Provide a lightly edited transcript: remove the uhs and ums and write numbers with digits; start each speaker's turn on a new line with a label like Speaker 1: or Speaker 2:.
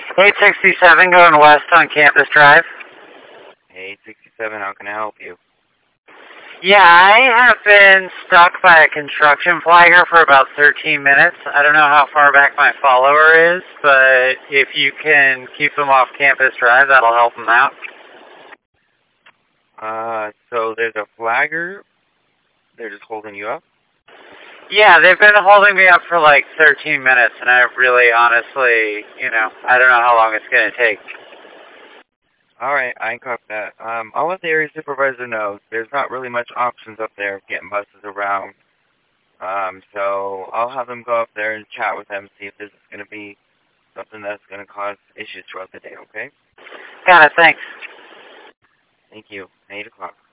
Speaker 1: 867 going west on Campus Drive.
Speaker 2: 867, how can I help you?
Speaker 1: Yeah, I have been stuck by a construction flagger for about 13 minutes. I don't know how far back my follower is, but if you can keep them off Campus Drive, that'll help them out.
Speaker 2: So there's a flagger. They're just holding you up?
Speaker 1: Yeah, they've been holding me up for like 13 minutes, and I really honestly, I don't know how long it's going to take.
Speaker 2: Alright, I can copy that. I'll let the area supervisor know. There's not really much options up there of getting buses around. So I'll have them go up there and chat with them, see if this is going to be something that's going to cause issues throughout the day, okay?
Speaker 1: Got it, thanks.
Speaker 2: Thank you. 8 o'clock.